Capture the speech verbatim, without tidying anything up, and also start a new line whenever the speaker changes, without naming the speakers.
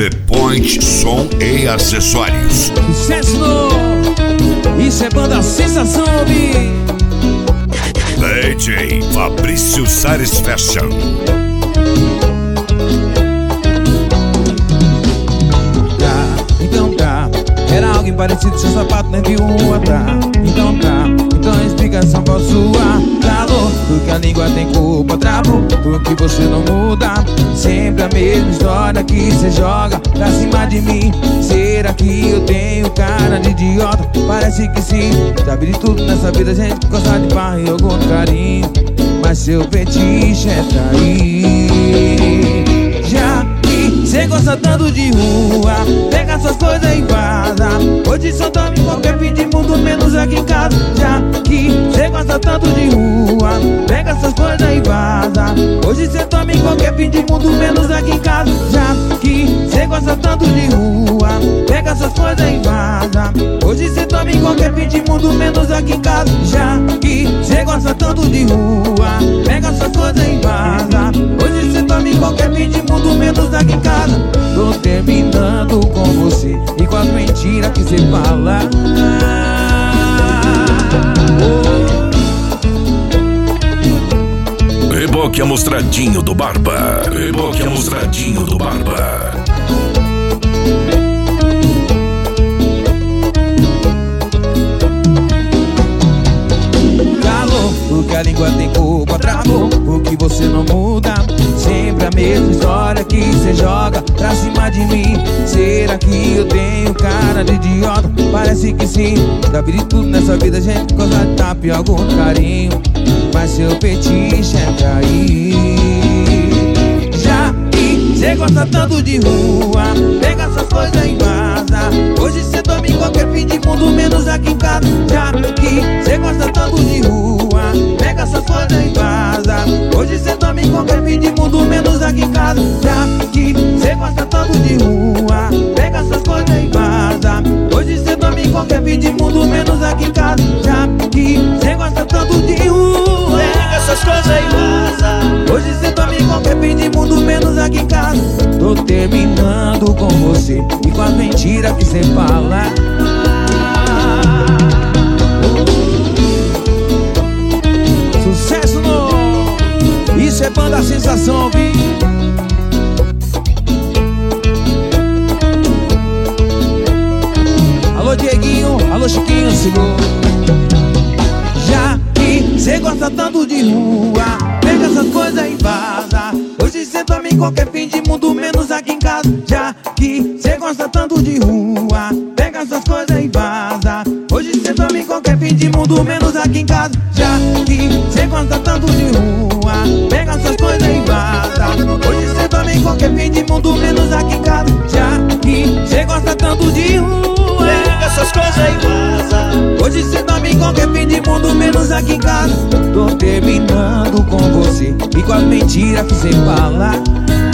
The Point Som e Acessórios.
Sucesso no... Isso é banda Sensação, bi.
D J Fabrício Sares Fashion.
Tá, então tá. Era alguém parecido, seu sapato nem viu um tá. Então tá, então a explicação posso suar. Calor, porque a língua tem culpa. Travo, porque você não muda. Sempre a mesma história que cê joga pra cima de mim. Será que eu tenho cara de idiota? Parece que sim. Sabe de tudo nessa vida, gente gosta de barra e algum carinho. Mas seu fetiche é trair. Já que cê gosta tanto de rua, pega suas coisas e vaza. Hoje só dorme em qualquer fim de mundo, menos aqui em casa. Já que cê gosta tanto de rua, pega suas coisas e vaza. Hoje cê dorme em qualquer fim de mundo, menos aqui em casa. Já que cê gosta tanto de rua, pega suas coisas e vaza. Hoje cê dorme em qualquer fim de mundo, menos aqui em casa. Já que cê gosta tanto de rua, pega suas coisas e vaza. Hoje cê dorme em qualquer fim de mundo, menos aqui em casa. Tô terminando com você e com as mentiras que cê fala.
Reboque amostradinho do Barba. Reboque amostradinho do Barba.
Calor, porque a língua tem culpa. Travou, porque você não muda. Sempre a mesma história que cê joga pra cima de mim. Será que eu tenho cara de idiota? Parece que sim. Já vi de tudo nessa vida, gente gosta de tapa e algum carinho. Mas seu fetiche é trair. Já que cê gosta tanto de rua, pega suas coisas e vaza. Hoje cê dorme em qualquer fim de mundo, menos aqui em casa. Já que cê gosta tanto de rua, pega suas coisas e vaza. Hoje cê dorme em qualquer fim de mundo, menos aqui em casa. Já que cê gosta tanto de rua, pega suas coisas e vaza. Hoje cê dorme em qualquer fim de mundo, menos aqui em casa. Já que cê gosta tanto de rua, pega suas coisas e vaza. Hoje cê dorme em qualquer fim de mundo, menos aqui em casa. Tô terminando com você e com as mentiras que cê fala. Sucesso no... Isso é banda Sensação, vi. Alô Dieguinho, alô Chiquinho, segura. Já que cê gosta tanto de rua, pega essas coisas e vaza. Hoje cê dorme em qualquer fim de mundo, menos aqui em casa. Já que cê gosta tanto de rua, pega essas coisas e vaza. Hoje cê dorme em qualquer fim de mundo, menos aqui em casa. Já que cê gosta tanto de rua, pega essas coisas e vaza. Hoje cê dorme em qualquer fim de mundo, menos aqui em casa. Já que cê gosta tanto de rua, pega essas coisas e vaza. Hoje cê dorme em qualquer fim de mundo, menos aqui em casa. Tô terminando com você e com as mentiras que cê fala.